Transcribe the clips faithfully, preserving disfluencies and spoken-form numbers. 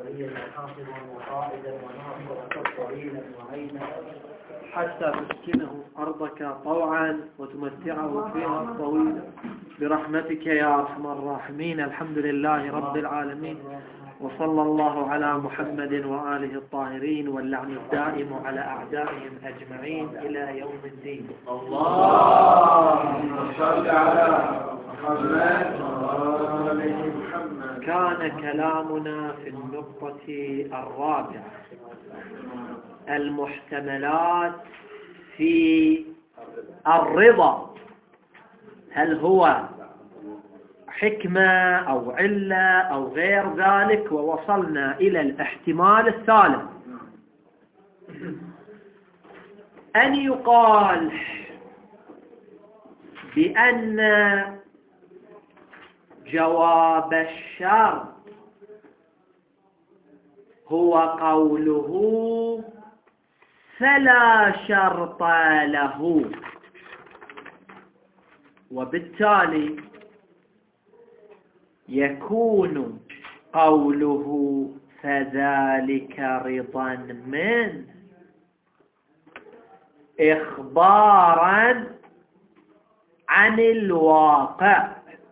وليا وحافظا وقائدا وناصرا طويلا وعينا حتى تسكنه أرضك طوعا وتمتعه فيها طويلا برحمتك يا أرحم الراحمين. الحمد لله رب العالمين، وصلى الله على محمد وآله الطاهرين، واللعن الدائم على أعدائهم أجمعين إلى يوم الدين. اللهم صل على محمد. كان كلامنا في النقطة الرابعة المحتملات في الرضا، هل هو حكمة أو علة أو غير ذلك، ووصلنا إلى الاحتمال الثالث أن يقال بأن جواب الشرط هو قوله فلا شرط له، وبالتالي يكون قوله فذلك رضا منه إخبارا عن الواقع،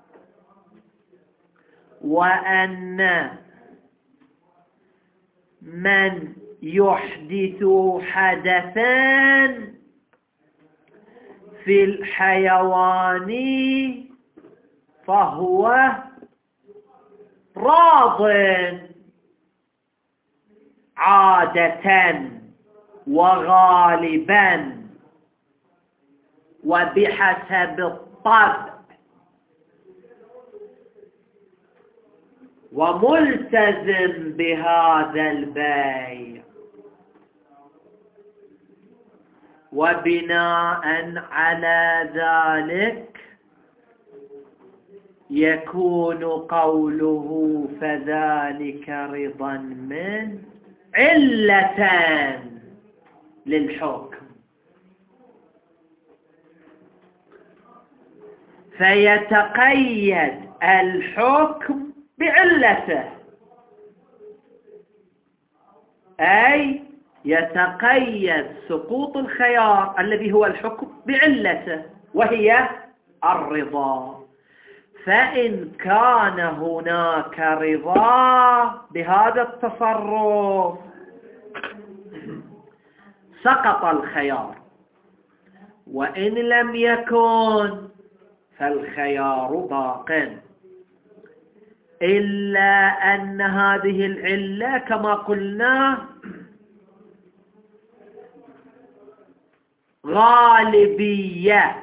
وأن من يحدث حدثا في الحيوان فهو راض عادة وغالبا وبحسب الطبع وملتزم بهذا البيع، وبناء على ذلك يكون قوله فذلك رضا من علة للحكم، فيتقيد الحكم بعلته، أي يتقيد سقوط الخيار الذي هو الحكم بعلته وهي الرضا. فإن كان هناك رضا بهذا التصرف سقط الخيار، وإن لم يكن فالخيار باق، إلا أن هذه العلة كما قلنا غالبية،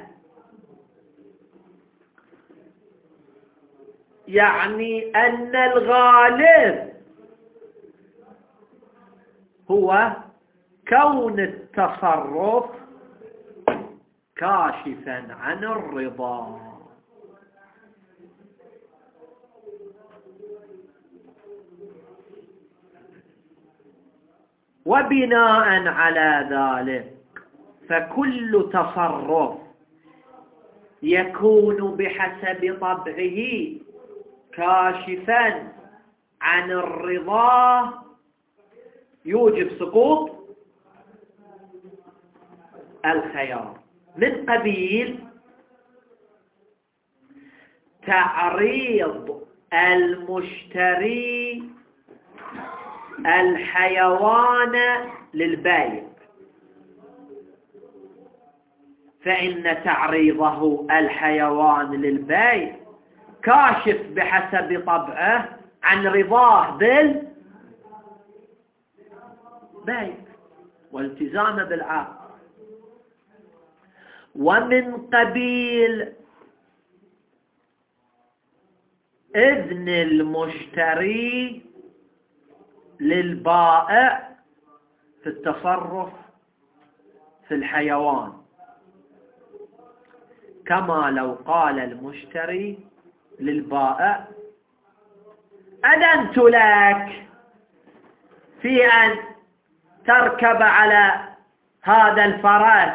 يعني أن الغالب هو كون التصرف كاشفا عن الرضا. وبناء على ذلك فكل تصرف يكون بحسب طبعه كاشفا عن الرضا يوجب سقوط الخيار، من قبيل تعريض المشتري الحيوان للبيع، فإن تعريضه الحيوان للبيع كاشف بحسب طبعه عن رضاه بالبيع والتزامه بالعقد. ومن قبيل إذن المشتري للبائع في التصرف في الحيوان، كما لو قال المشتري للبائع أذنت لك في أن تركب على هذا الفرس،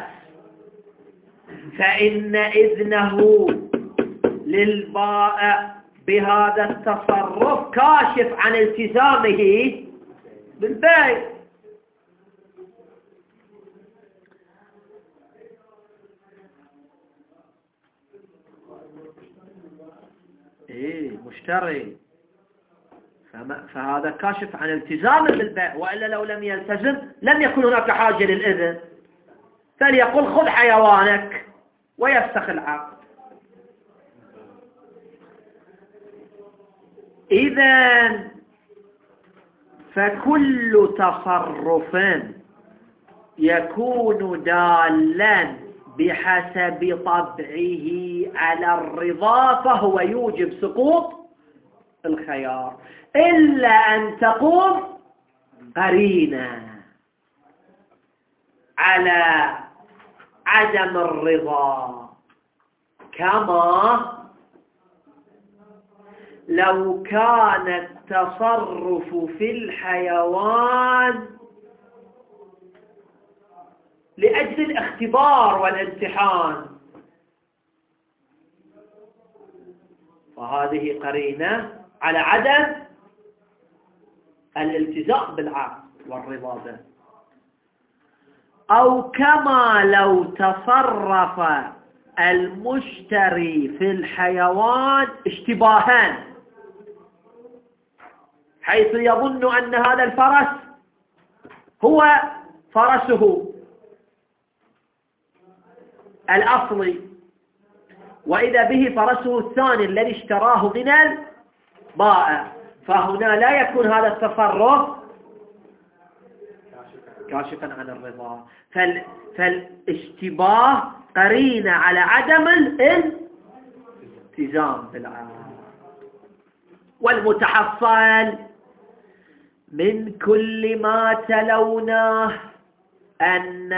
فإن إذنه للبائع بهذا التصرف كاشف عن التزامه بالبيع. ايه مشتري، فهذا كاشف عن التزام بالبيع، وإلا لو لم يلتزم لم يكن هناك حاجة للإذن، فليقل خذ حيوانك ويفسخ العقد. إذن فكل تصرف يكون دالا بحسب طبعه على الرضا فهو يوجب سقوط الخيار، إلا أن تقوم قرينة على عدم الرضا، كما لو كان التصرف في الحيوان لأجل الاختبار والامتحان، فهذه قرينة على عدم الالتزام بالعقد والرضا به. أو كما لو تصرف المشتري في الحيوان اشتباها، حيث يظن أن هذا الفرس هو فرسه الأصلي، وإذا به فرسه الثاني الذي اشتراه من البائع، فهنا لا يكون هذا التصرف كاشفا عن الرضا. فال... فالاشتباه قرينة على عدم الالتزام بالعقد. والمتحصل من كل ما تلوناه أن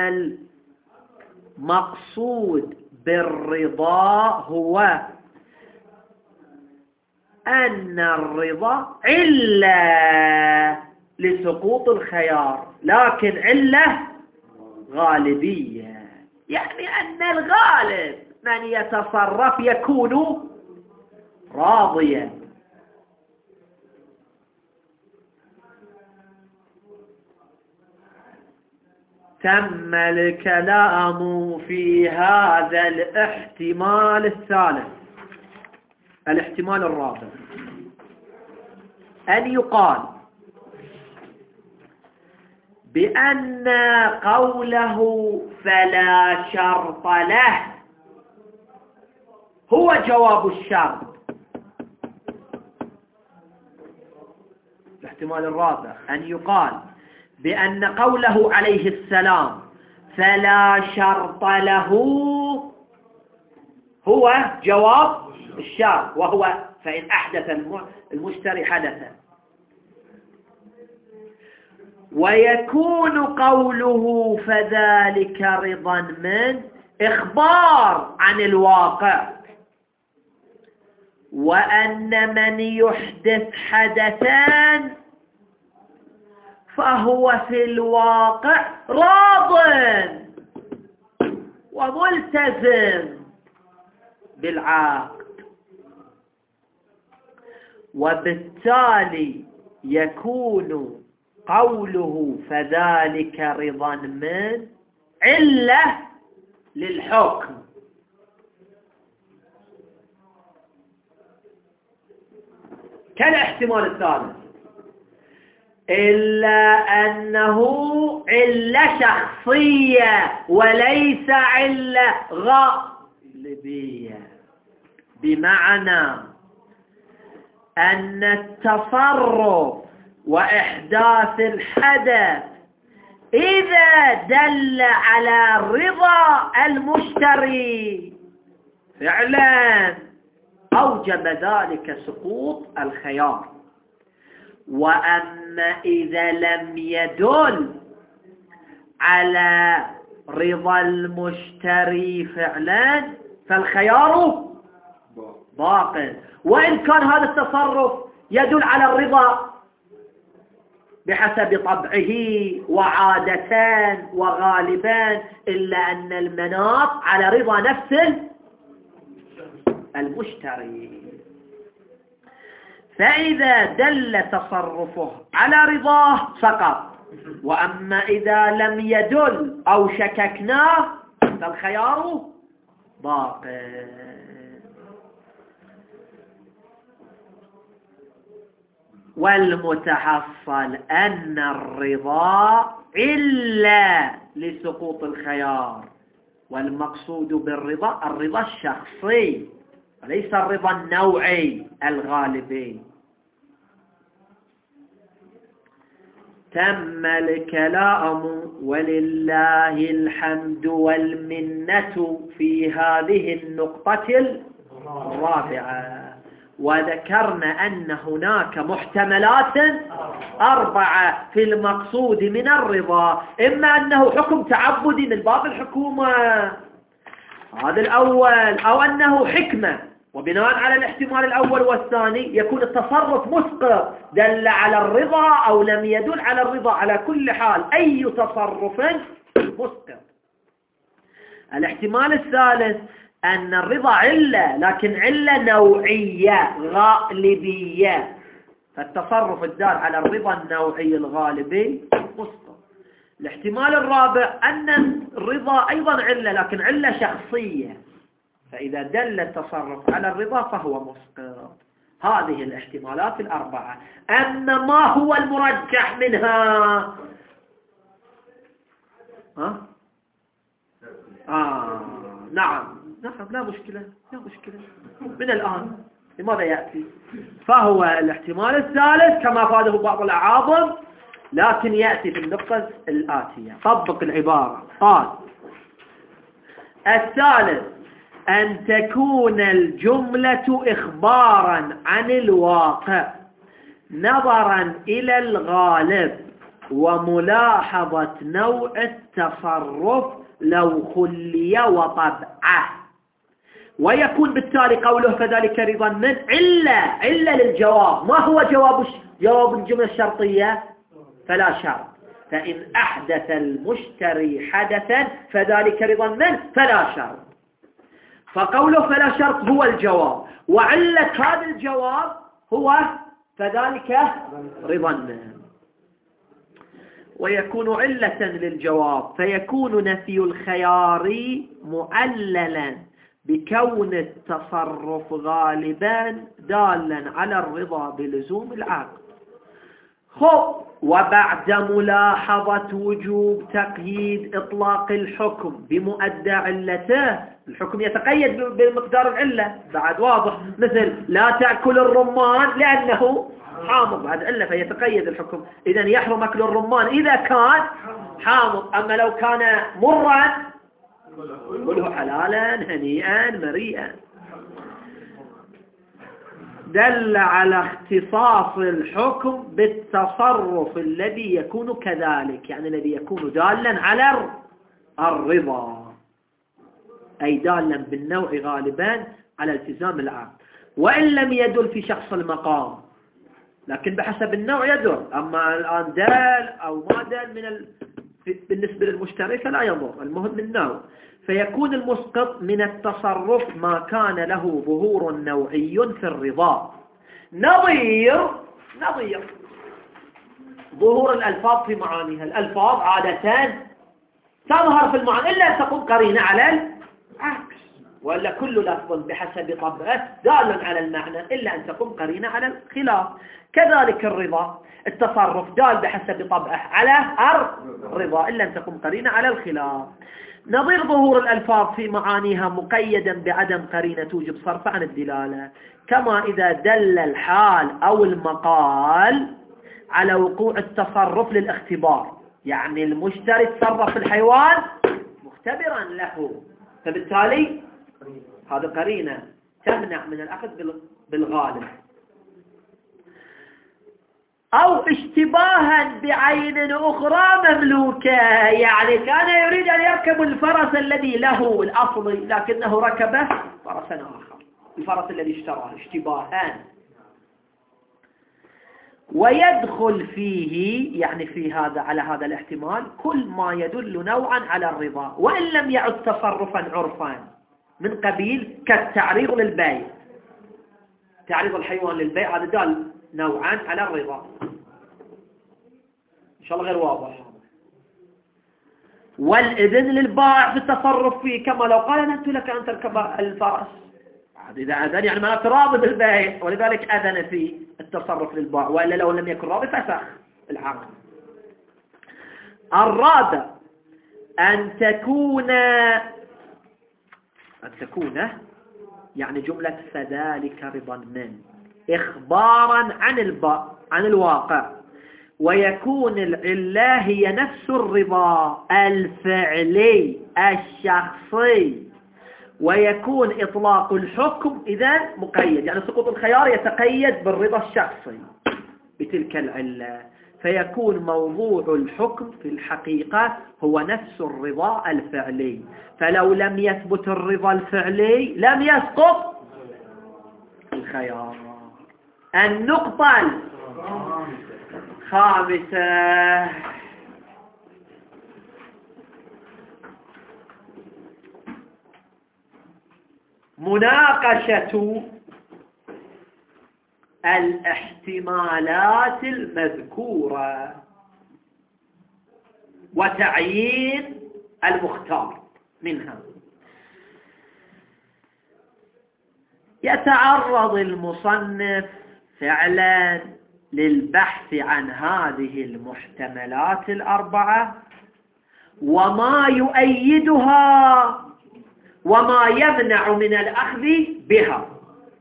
المقصود بالرضا هو أن الرضا علة لسقوط الخيار، لكن علة غالبية، يعني أن الغالب من يتصرف يكون راضيا. تم الكلام في هذا الاحتمال الثالث. الاحتمال الرابع أن يقال بأن قوله فلا شرط له هو جواب الشرط. الاحتمال الرابع أن يقال بأن قوله عليه السلام فلا شرط له هو جواب الشرط، وهو فإن أحدث المشتري حدثا. ويكون قوله فذلك رضا من إخبار عن الواقع، وأن من يحدث حدثان فهو في الواقع راض وملتزم بالعقد، وبالتالي يكون قوله فذلك رضا من علة للحكم. كالاحتمال الثالث، إلا أنه علة شخصية وليس علة غالبية، بمعنى أن التصرف وإحداث الحدث إذا دل على رضا المشتري فعلا أوجب ذلك سقوط الخيار. وأما إذا لم يدل على رضا المشتري فعلا فالخيار باق، وإن كان هذا التصرف يدل على الرضا بحسب طبعه وعادتان وغالبان، إلا أن المناط على رضا نفس المشتري. فإذا دل تصرفه على رضاه سقط، وأما إذا لم يدل أو شككناه فالخيار باق. والمتحصل أن الرضا إلا لسقوط الخيار، والمقصود بالرضا الرضا الشخصي وليس الرضا النوعي الغالبي. تم الكلام ولله الحمد والمنة في هذه النقطة الرابعة، وذكرنا أن هناك محتملات أربعة في المقصود من الرضا، إما أنه حكم تعبدي من باب الحكومة هذا الأول، أو أنه حكمة، وبناء على الاحتمال الأول والثاني يكون التصرف مسقط دل على الرضا أو لم يدل على الرضا. على كل حال أي تصرف مسقط. الاحتمال الثالث أن الرضا علة، لكن علة نوعية غالبية، فالتصرف الدال على الرضا النوعي الغالبي مسقط. الاحتمال الرابع أن الرضا أيضا علة، لكن علة شخصية، فإذا دل التصرف على الرضا فهو مسقط. هذه الاحتمالات الأربعة. أما ما هو المرجح منها؟ ها؟ آه نعم نعم لا مشكلة لا مشكلة من الآن. لماذا يأتي؟ فهو الاحتمال الثالث كما فاده بعض الأعاظم، لكن يأتي في النقطة الآتية. طبق العبارة. قال الثالث أن تكون الجملة إخبارا عن الواقع نظرا إلى الغالب وملاحظة نوع التصرف لو خلي وطبعه، ويكون بالتالي قوله فذلك رضا من علة علة للجواب. ما هو جواب جواب الجملة الشرطية؟ فلا شرط. فإن أحدث المشتري حدثا فذلك رضا منه فلا شرط. فقوله فلا شرط هو الجواب، وعلة هذا الجواب هو فذلك رضا منه. ويكون علة للجواب، فيكون نفي الخيار معللا بكون التصرف غالبا دالا على الرضا بلزوم العقد. خب وبعد ملاحظة وجوب تقييد إطلاق الحكم بمؤدى علته، الحكم يتقيد بمقدار العلة بعد واضح، مثل لا تأكل الرمان لأنه حامض بعد علة فيتقيد الحكم، إذن يحرم أكل الرمان إذا كان حامض. أما لو كان مرا كله حلالا هنيئا مريئا. دل على اختصاص الحكم بالتصرف الذي يكون كذلك، يعني الذي يكون دالا على الرضا، أي دالا بالنوع غالبا على التزام العقد، وإن لم يدل في شخص المقام، لكن بحسب النوع يدل. أما الآن دال أو ما دال من ال... بالنسبة للمشتري فلا يضر، المهم النوع. فيكون المسقط من التصرف ما كان له ظهور نوعي في الرضا، نظير نظير ظهور الألفاظ في معانيها. الألفاظ عادة تظهر في المعنى إلا أن تكون قرينة على العكس، وإلا كل لفظ بحسب طبعه دال على المعنى إلا أن تكون قرينة على الخلاف. كذلك الرضا التصرف دال بحسب طبعه على الرضا إلا أن تكون قرينة على الخلاف. نظير ظهور الألفاظ في معانيها مقيدا بعدم قرينة توجب صرف عن الدلالة، كما إذا دل الحال أو المقال على وقوع التصرف للاختبار، يعني المشتري تصرف في الحيوان مختبرا له، فبالتالي هذا قرينة تمنع من الأخذ بالغالب. أو اشتباها بعين أخرى مملوكة، يعني كان يريد أن يركب الفرس الذي له الأصلي لكنه ركبه فرسا آخر، الفرس الذي اشتراه اشتباها. ويدخل فيه يعني في هذا على هذا الاحتمال كل ما يدل نوعا على الرضا وإن لم يعد تصرفا عرفا من قبيل كالتعريض للبيع. تعريض الحيوان للبيع هذا دال نوعا على الرضا. إن شاء الله غير واضح. والإذن للبائع في التصرف فيه كما لو قال أذنت لك أن تركب الفرس، إذا أذن يعني ما تراضي بالبيع، ولذلك أذن في التصرف للبائع، وإلا لو لم يكن راضي فسخ العقد. الرابع أن تكون أن تكون يعني جملة فذلك رضا من إخبارا عن البا عن الواقع، ويكون العلة هي نفس الرضا الفعلي الشخصي، ويكون إطلاق الحكم إذا مقيد، يعني سقوط الخيار يتقيد بالرضا الشخصي بتلك العلة، فيكون موضوع الحكم في الحقيقة هو نفس الرضا الفعلي. فلو لم يثبت الرضا الفعلي لم يسقط الخيار. النقطة الخامسة مناقشة الاحتمالات المذكورة وتعيين المختار منها. يتعرض المصنف فعلا للبحث عن هذه المحتملات الأربعة وما يؤيدها وما يمنع من الأخذ بها.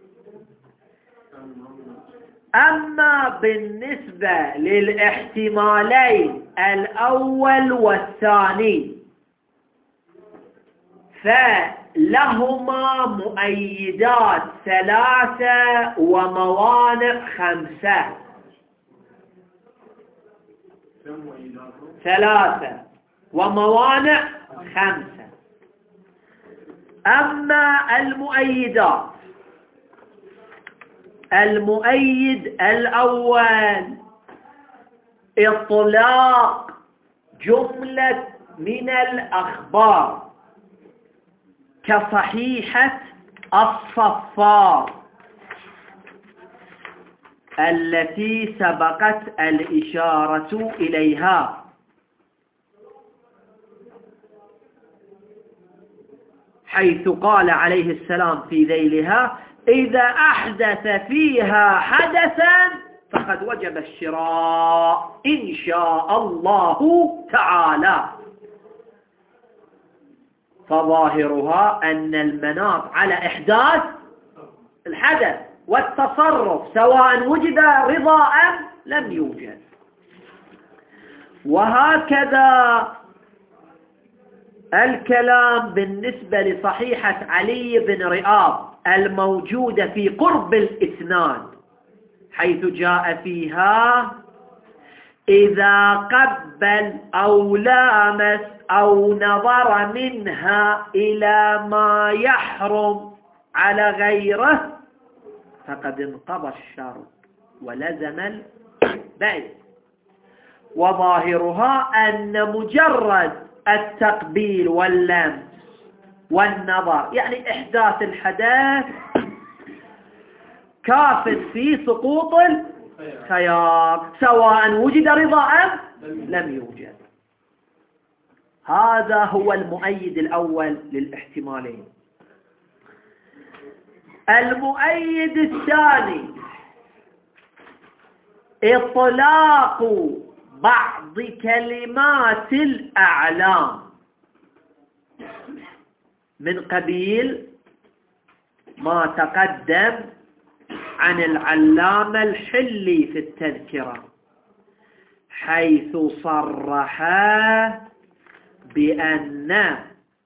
أما بالنسبة للاحتمالين الأول والثاني فلهما مؤيدات ثلاثة وموانع خمسة. ثلاثة وموانع خمسة. أما المؤيدات، المؤيد الأول إطلاق جملة من الأخبار كصحيحة الصفار التي سبقت الإشارة إليها، حيث قال عليه السلام في ذيلها: إذا أحدث فيها حدثا فقد وجب الشراء إن شاء الله تعالى. فظاهرها أن المناط على إحداث الحدث والتصرف سواء وجد رضا أم لم يوجد. وهكذا الكلام بالنسبة لصحيحة علي بن رئاب الموجودة في قرب الإسناد، حيث جاء فيها: إذا قبل أو لامس أو نظر منها إلى ما يحرم على غيره فقد انقضى الشرط ولزم البيع. وظاهرها أن مجرد التقبيل واللمس والنظر يعني إحداث الحدث كاف في سقوط الخيار سواء وجد رضا أم لم يوجد. هذا هو المؤيد الأول للاحتمالين. المؤيد الثاني إطلاق بعض كلمات الأعلام من قبيل ما تقدم عن العلامة الحلي في التذكرة، حيث صرح بأن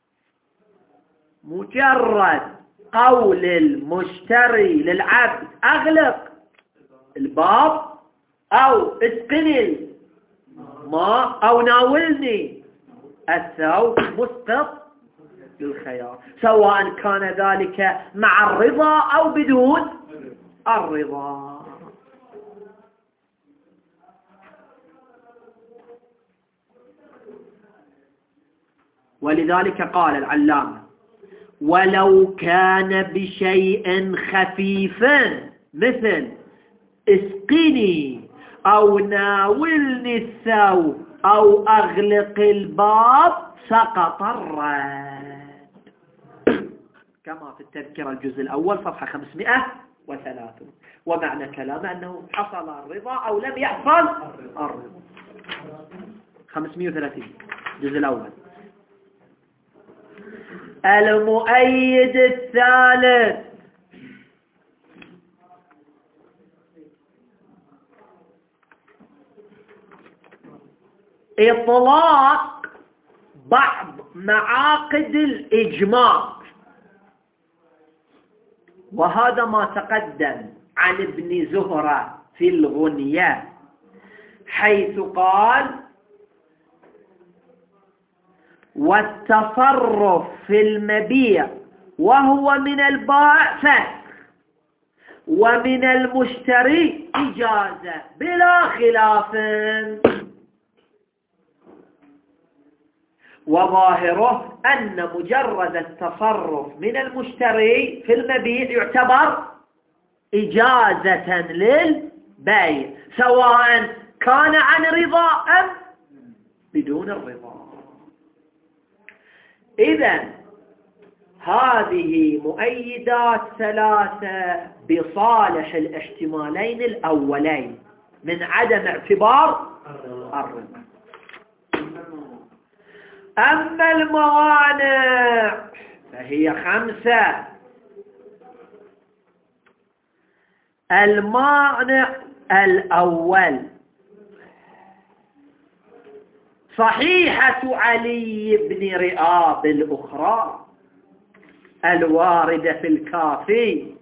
مجرد قول المشتري للعبد أغلق الباب أو اسقني الماء أو ناولني الثوب مسقط للخيار، سواء كان ذلك مع الرضا أو بدون الرضا. ولذلك قال العلامة: ولو كان بشيء خفيف مثل اسقني أو ناولني الثوب أو أغلق الباب سقط الرد، كما في التذكرة الجزء الأول صفحة خمسمائة وثلاثة. ومعنى كلامه أنه حصل الرضا أو لم يحصل الرضا. خمسمائة وثلاثين الجزء الأول. المؤيد الثالث إطلاق بعض معاقد الإجماع، وهذا ما تقدم عن ابن زهرة في الغنية، حيث قال: والتصرف في المبيع وهو من البائع فسخ، ومن المشتري إجازة بلا خلاف. وظاهره أن مجرد التصرف من المشتري في المبيع يعتبر إجازة للبيع، سواء كان عن رضا أم بدون الرضا. إذن هذه مؤيدات ثلاثة بصالح الاحتمالين الأولين من عدم اعتبار الرضا. أما الموانع فهي خمسة. المانع الأول صحيحة علي بن رئاب الأخرى الواردة في الكافي،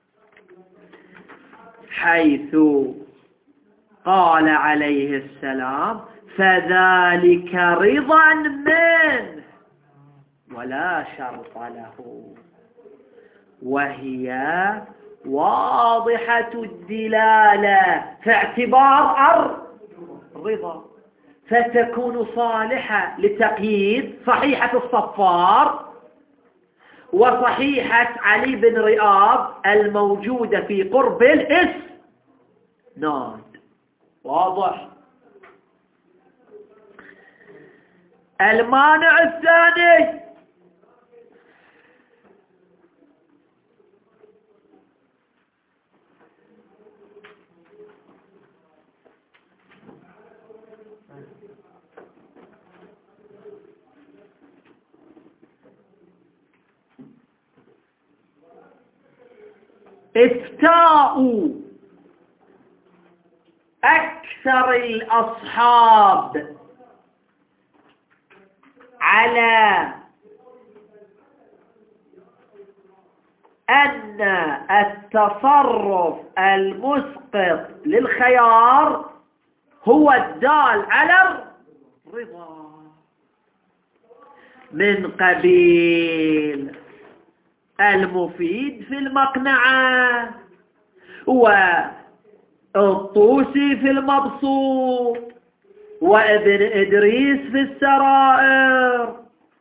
حيث قال عليه السلام: فذلك رضا منه ولا شرط له، وهي واضحة الدلالة في اعتبار الرضا، فتكون صالحة لتقييد صحيحة الصفار وصحيحة علي بن رئاب الموجودة في قرب الإسناد. واضح؟ المانع الثاني افتاء أكثر الأصحاب على أن التصرف المسقط للخيار هو الدال على الرضا، من قبيل المفيد في المقنعة، والطوسي في المبسوط، وابن إدريس في السرائر،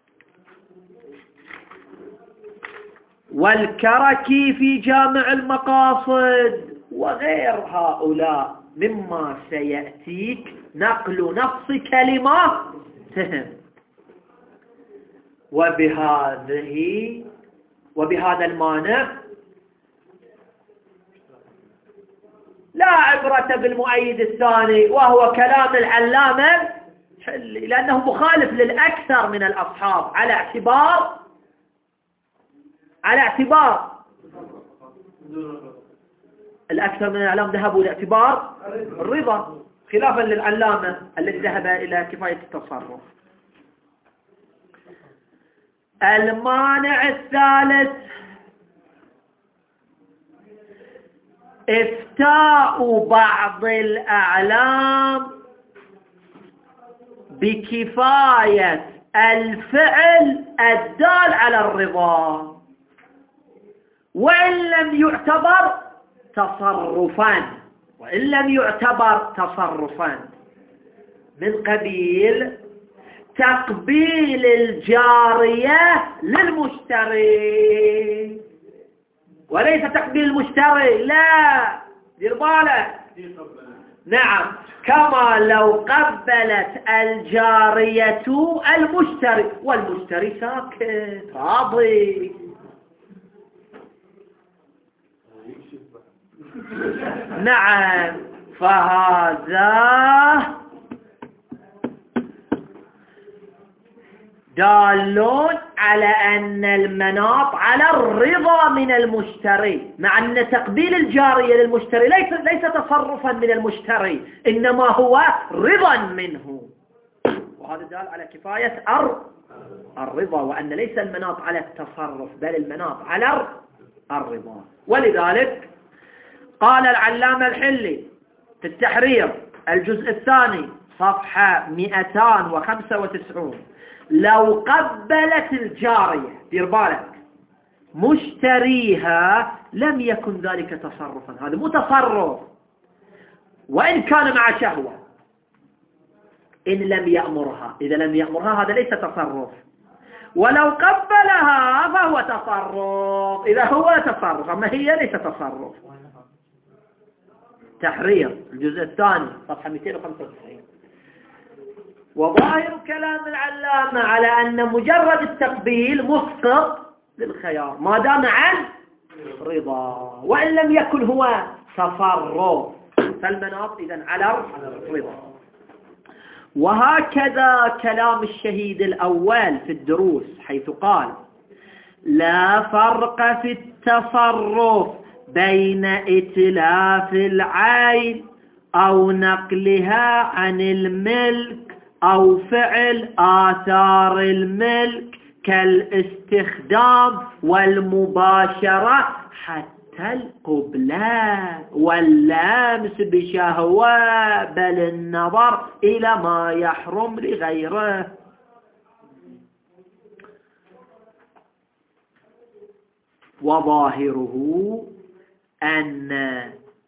والكركي في جامع المقاصد، وغير هؤلاء مما سيأتيك نقل نص كلماتهم. وبهذه وبهذا المانع لا عبرة بالمؤيد الثاني، وهو كلام العلامة، لأنه مخالف للأكثر من الأصحاب على اعتبار على اعتبار الأكثر من الأعلام ذهبوا لاعتبار الرضا، خلافا للعلامة الذي ذهب إلى كفاية التصرف. المانع الثالث افتاء بعض الأعلام بكفاية الفعل الدال على الرضا، وإن لم يعتبر تصرفا وإن لم يعتبر تصرفا من قبيل تقبيل الجارية للمشتري، وليس تقبيل المشتري، لا، دير بالك. نعم، كما لو قبلت الجارية المشتري والمشتري ساكت راضي. نعم، فهذا دالون على أن المناط على الرضا من المشتري، مع أن تقبيل الجارية للمشتري ليس ليس تصرفا من المشتري، إنما هو رضا منه، وهذا دال على كفاية الرضا، وأن ليس المناط على التصرف بل المناط على الرضا. ولذلك قال العلامة الحلي في التحرير الجزء الثاني صفحة مئتين وخمسة وتسعين: لو قبلت الجارية، دير بالك، مشتريها لم يكن ذلك تصرفا، هذا مو تصرف وإن كان مع شهوة، إن لم يأمرها، إذا لم يأمرها هذا ليس تصرف، ولو قبلها فهو تصرف، إذا هو تصرف، أما هي ليس تصرف. تحرير الجزء الثاني صفحة مئتين وخمسة وتسعين. وظاهر كلام العلامة على أن مجرد التقبيل مسقط للخيار ما دام عن رضا، وإن لم يكن هو تصرف، فالمناط إذن على الرضا. وهكذا كلام الشهيد الأول في الدروس حيث قال: لا فرق في التصرف بين إتلاف العين أو نقلها عن الملك أو فعل آثار الملك كالاستخدام والمباشرة حتى القبلة واللمس بشهوة، بل النظر إلى ما يحرم لغيره. وظاهره أن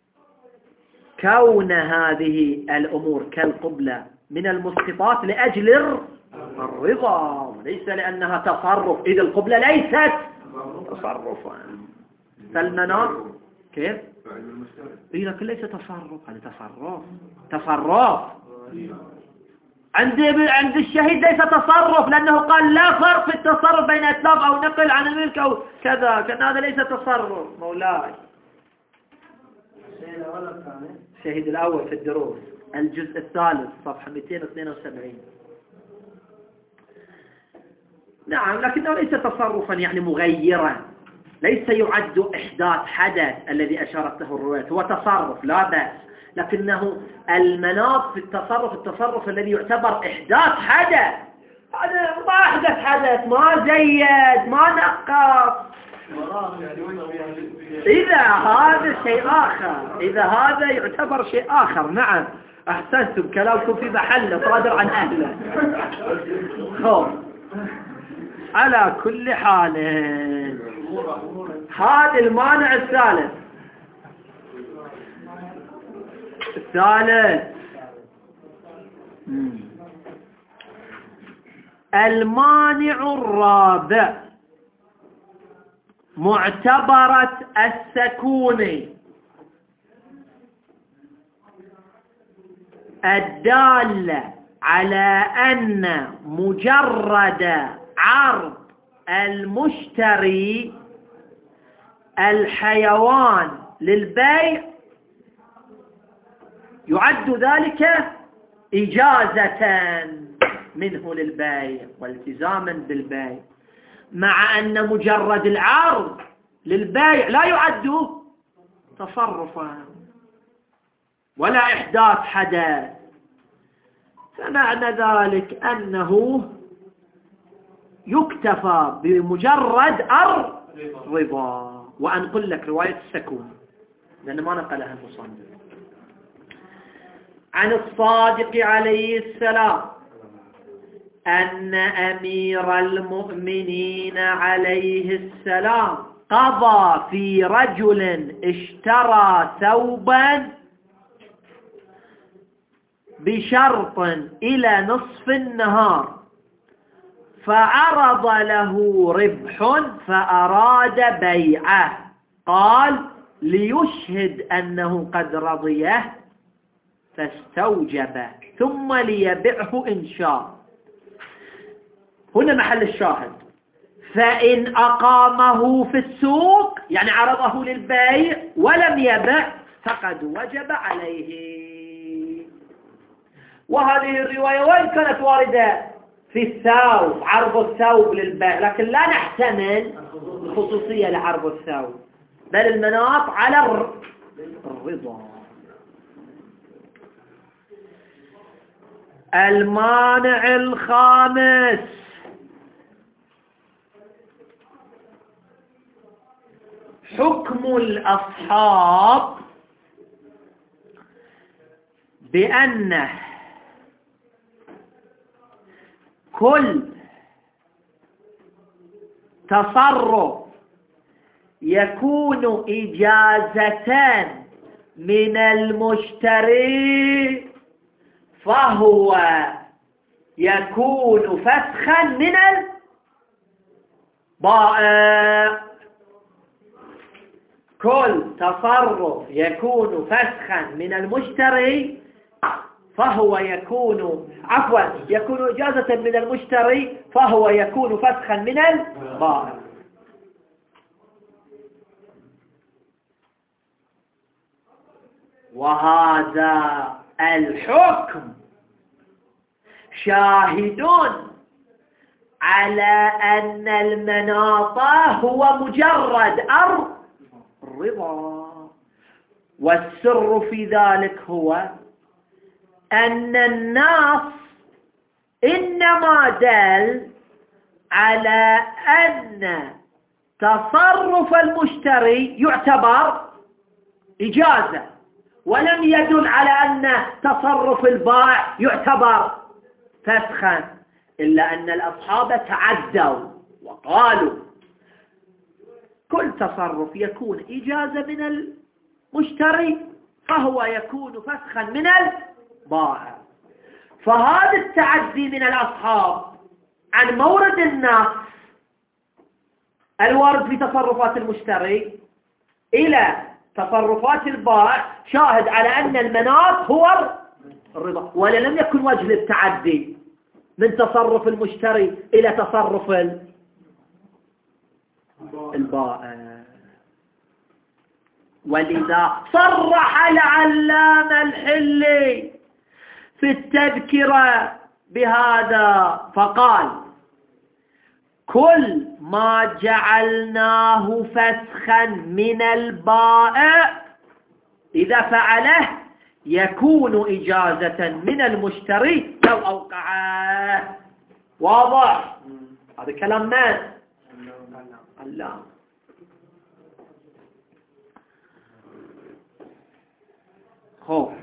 كون هذه الأمور كالقبلة من المسقطات لأجل الرضا وليس لأنها تصرف، إذا القبلة ليست تصرفا. فالمناط كيف؟ إيه لكن ليس تصرف، هذا تصرف تصرف عند عند الشهيد ليس تصرف، لأنه قال لا فرق في التصرف بين إتلاف أو نقل عن الملك أو كذا، كان هذا ليس تصرف مولاي. الشهيد الأول في الدروس الجزء الثالث صفحة مئتين واثنين وسبعين. نعم، لكنه ليس تصرفا يعني مغيرا، ليس يعد إحداث حدث الذي أشارت له الرواية، هو تصرف لا بأس، لكنه المناط في التصرف التصرف الذي يعتبر إحداث حدث، هذا ما أحدث حدث، ما زيد ما نقص، إذا هذا شيء آخر، إذا هذا يعتبر شيء آخر. نعم أحسنتم، كلامكم في محله صادر عن أهله. خب على كل حال هذا المانع الثالث. الثالث المانع الرابع معتبرة السكون الدالة على أن مجرد عرض المشتري الحيوان للبيع يعد ذلك إجازة منه للبيع والتزاما بالبيع، مع أن مجرد العرض للبيع لا يعد تصرفا ولا إحداث حدث، فمعنى ذلك أنه يكتفى بمجرد الرضا. وأنقل لك رواية السكون لأن ما نقلها المصنف عن الصادق عليه السلام أن أمير المؤمنين عليه السلام قضى في رجل اشترى ثوبا بشرط إلى نصف النهار، فعرض له ربح فأراد بيعه، قال ليشهد أنه قد رضيه فاستوجب ثم ليبعه إن شاء. هنا محل الشاهد. فإن أقامه في السوق يعني عرضه للبيع ولم يبع فقد وجب عليه. وهذه الرواية وإن كانت واردة في الثوب، عرض الثوب للبيع، لكن لا نحتمل الخصوصية لعرض الثوب، بل المناط على الرضا. المانع الخامس حكم الأصحاب بأن كل تصرف يكون إجازة من المشتري فهو يكون فسخا من البائع. كل تصرف يكون فسخا من المشتري فهو يكون عفوا يكون إجازة من المشتري فهو يكون فسخا من البائع. وهذا الحكم شاهد على أن المناط هو مجرد الرضا، والسر في ذلك هو أن النص إنما دل على أن تصرف المشتري يعتبر إجازة، ولم يدل على أن تصرف البائع يعتبر فسخا، إلا أن الأصحاب تعدوا وقالوا كل تصرف يكون إجازة من المشتري فهو يكون فسخا من البائع. فهذا التعدي من الأصحاب عن مورد النص الوارد في تصرفات المشتري إلى تصرفات البائع شاهد على أن المناط هو الرضا، ولا لم يكن وجه للتعدي من تصرف المشتري إلى تصرف البائع. ولذا صرح العلامة الحلي في التذكرة بهذا فقال كل ما جعلناه فسخا من البائع إذا فعله يكون إجازة من المشتري لو أوقعه. واضح؟ هذا كلام من؟ الله. خوف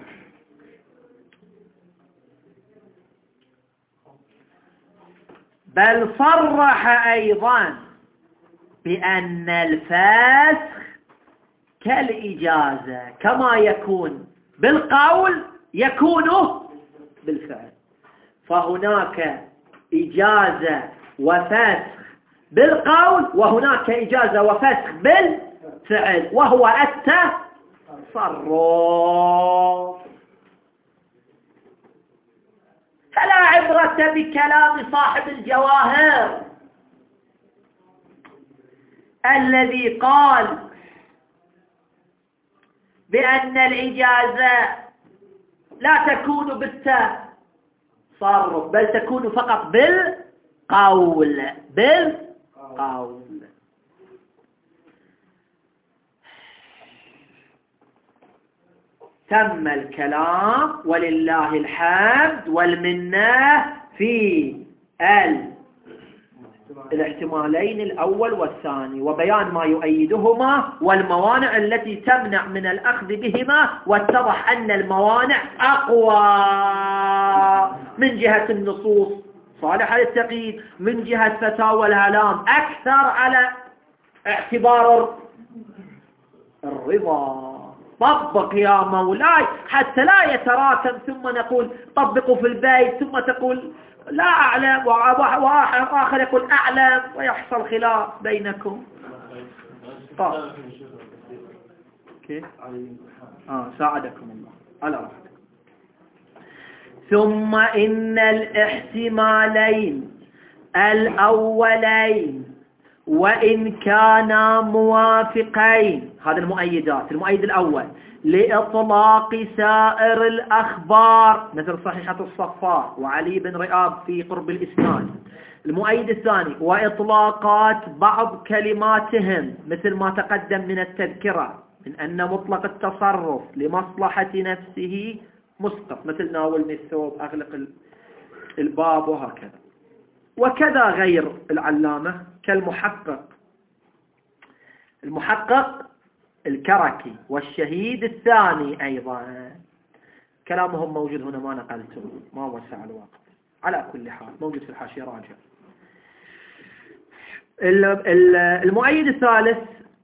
بل صرح أيضا بأن الفسخ كالإجازة كما يكون بالقول يكون بالفعل. فهناك إجازة وفسخ بالقول وهناك إجازة وفسخ بالفعل، وهو التصرف. فلا عبرة بكلام صاحب الجواهر الذي قال بأن الإجازة لا تكون بالتصرف بل تكون فقط بالقول بالقول. تم الكلام ولله الحمد والمنة في الاحتمالين الأول والثاني، وبيان ما يؤيدهما والموانع التي تمنع من الأخذ بهما. واتضح أن الموانع أقوى من جهة النصوص صالحة للتقييد، من جهة فتاوى الهلام أكثر على اعتبار الرضا. طبق يا مولاي حتى لا يتراكم، ثم نقول طبقوا في البيت، ثم تقول لا أعلم وآخر يقول أعلم، ويحصل خلاف بينكم. طب كيف؟ آه ساعدكم الله على راحتكم. ثم إن الاحتمالين الأولين وإن كانا موافقين، هذا المؤيدات. المؤيد الأول لإطلاق سائر الأخبار مثل صحيحة الصفار وعلي بن رئاب في قرب الإسناد. المؤيد الثاني وإطلاقات بعض كلماتهم مثل ما تقدم من التذكرة من أن مطلق التصرف لمصلحة نفسه مسقط، مثل ناولني الثوب، أغلق الباب وهكذا. وكذا غير العلامة كالمحقق المحقق الكركي والشهيد الثاني أيضا. كلامهم موجود هنا ما نقلته، ما وسع الوقت. على كل حال موجود في الحاشية، راجع. المؤيد الثالث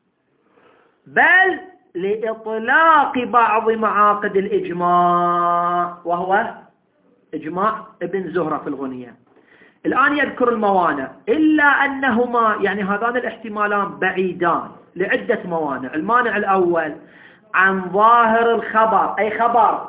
بل لإطلاق بعض معاقد الإجماع، وهو إجماع ابن زهرة في الغنية. الآن يذكر الموانع، إلا أنهما يعني هذان الاحتمالان بعيدان لعدة موانع. المانع الأول عن ظاهر الخبر، أي خبر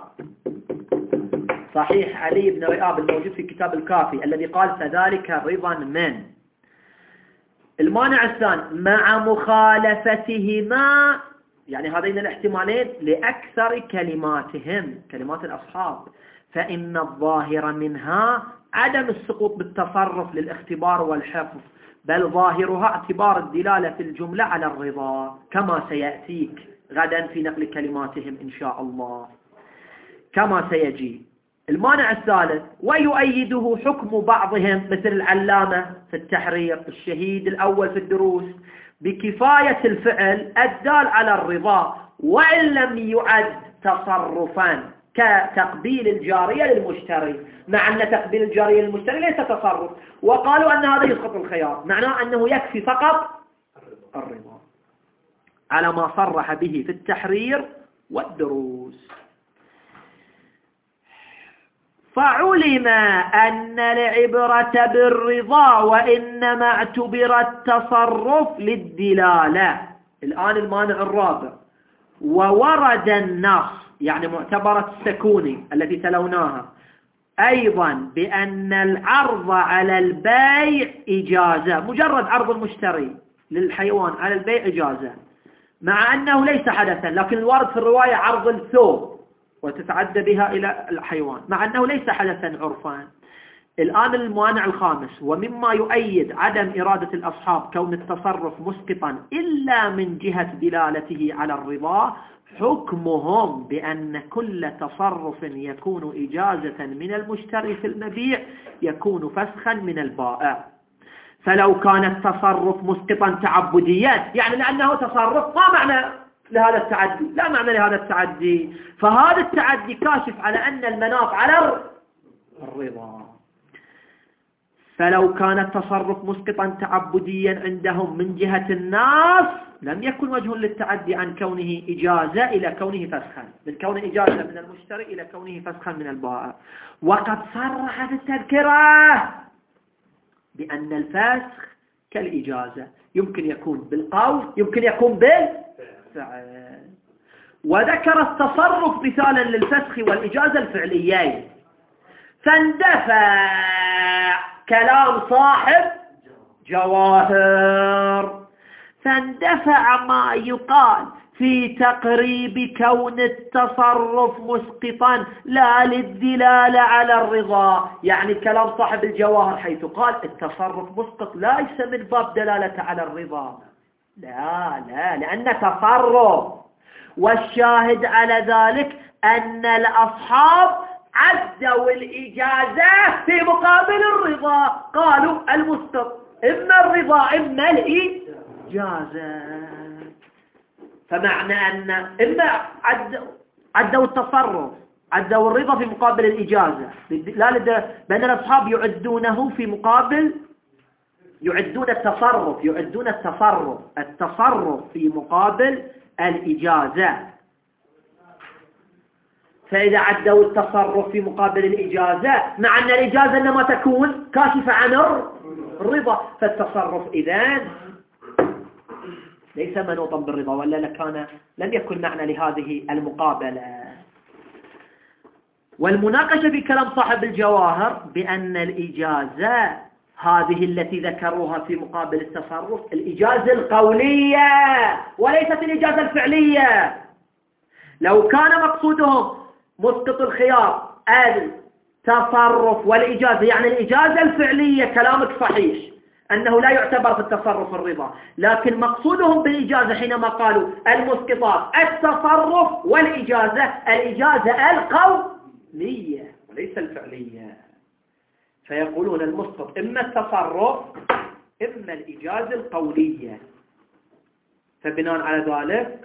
صحيح علي بن رئاب الموجود في كتاب الكافي الذي قال فذلك رضا من. المانع الثاني مع مخالفتهما، يعني هذين الاحتمالين لأكثر كلماتهم كلمات الأصحاب، فإن الظاهر منها عدم السقوط بالتصرف للاختبار والحفظ، بل ظاهرها اعتبار الدلالة في الجملة على الرضا كما سيأتيك غدا في نقل كلماتهم إن شاء الله كما سيجي. المانع الثالث ويؤيده حكم بعضهم مثل العلامة في التحرير، الشهيد الأول في الدروس، بكفاية الفعل الدال على الرضا وإن لم يعد تصرفا كتقبيل الجارية للمشتري، مع أن تقبيل الجارية للمشتري ليس تصرف، وقالوا أن هذا يسقط الخيار، معناه أنه يكفي فقط الرضا على ما صرح به في التحرير والدروس. فعلم أن العبرة بالرضا وإنما اعتبر التصرف للدلالة. الآن المانع الرابع وورد النص، يعني معتبرة السكوني التي تلوناها أيضا بأن العرض على البيع إجازة، مجرد عرض المشتري للحيوان على البيع إجازة، مع أنه ليس حدثا، لكن الوارد في الرواية عرض الثوب وتتعدى بها إلى الحيوان، مع أنه ليس حدثا عرفا. الآن المانع الخامس ومما يؤيد عدم إرادة الأصحاب كون التصرف مسقطا إلا من جهة دلالته على الرضا، حكمهم بأن كل تصرف يكون إجازة من المشتري في المبيع يكون فسخا من البائع. فلو كان التصرف مسقطا تعبديا، يعني لأنه تصرف ما معنى لهذا التعدي، لا معنى لهذا التعدي، فهذا التعدي كاشف على أن المناط على الرضا. فلو كان التصرف مسقطا تعبديا عندهم من جهة الناس لم يكن وجه للتعدي عن كونه إجازة إلى كونه فسخا، من كونه إجازة من المشتري إلى كونه فسخا من البائع. وقد صرح في التذكرة بأن الفسخ كالإجازة، يمكن يكون بالقول يمكن يكون بالفعل، وذكر التصرف مثالا للفسخ والإجازة الفعليين. فاندفع كلام صاحب جواهر، فاندفع ما يقال في تقريب كون التصرف مسقطا لا للدلالة على الرضا، يعني كلام صاحب الجواهر حيث قال التصرف مسقط ليس من باب دلالة على الرضا، لا لا لأن تصرف. والشاهد على ذلك أن الأصحاب عدوا الإجازة في مقابل الرضا، قالوا المسقط إما الرضا إما الإجازة، فمعنى أن إما عدوا, عدوا التصرف عدوا الرضا في مقابل الإجازة، لا بأن الأصحاب يعدونه في مقابل يعدون التصرف يعدون التصرف التصرف في مقابل الإجازة. فإذا عدوا التصرف في مقابل الإجازة مع أن الإجازة إنما تكون كاشفة عن الرضا، فالتصرف إذن ليس منوطا بالرضا، ولا لكان لم يكن معنى لهذه المقابلة. والمناقشة في كلام صاحب الجواهر بأن الإجازة هذه التي ذكروها في مقابل التصرف الإجازة القولية وليست الإجازة الفعلية. لو كان مقصودهم مسقط الخيار التصرف والإجازة، يعني الإجازة الفعلية، كلامك صحيح أنه لا يعتبر في التصرف الرضا، لكن مقصودهم بالإجازة حينما قالوا المسقطات التصرف والإجازة الإجازة القولية وليس الفعلية. فيقولون المسقط إما التصرف إما الإجازة القولية، فبناء على ذلك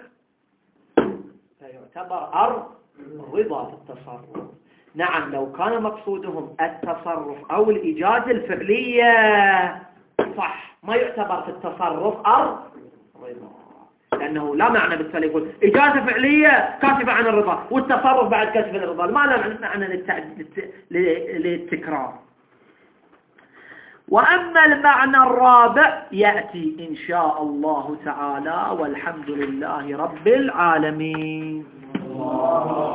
فيعتبر الرضا في التصرف. نعم لو كان مقصودهم التصرف أو الإجازة الفعلية صح، ما يعتبر في التصرف الرضا، لأنه لا معنى بالتالي يقول إجازة فعلية كاشفة عن الرضا والتصرف بعد كاشف عن الرضا، ما لا معنى للتكرار. وأما المعنى الرابع يأتي إن شاء الله تعالى، والحمد لله رب العالمين.